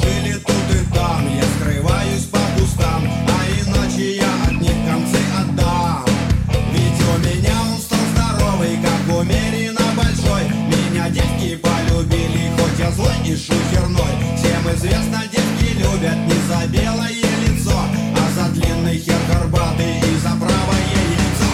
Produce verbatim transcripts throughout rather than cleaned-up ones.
жили тут и там. Я скрываюсь по кустам, а иначе я от них концы отдам. Ведь у меня он стал здоровый, как умеренно большой. Меня девки полюбили, хоть я злой и шухерной. Всем известно, девки любят не за белое лицо, а за длинный хер горбатый и за правое яйцо.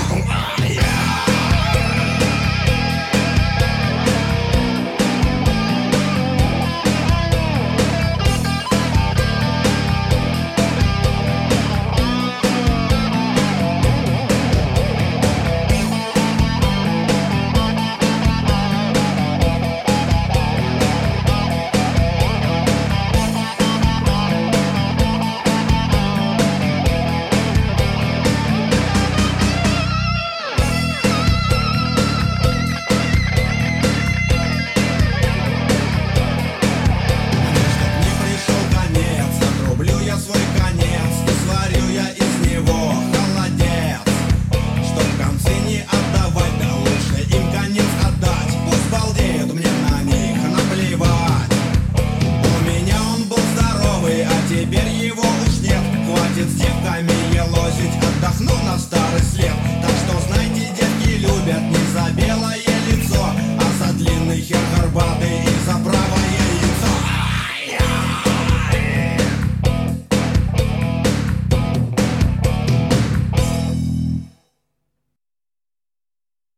Теперь его уж нет, хватит с девками елозить, отдохну на старый след. Так что знайте, девки любят не за белое лицо, а за длинный хер горбатый.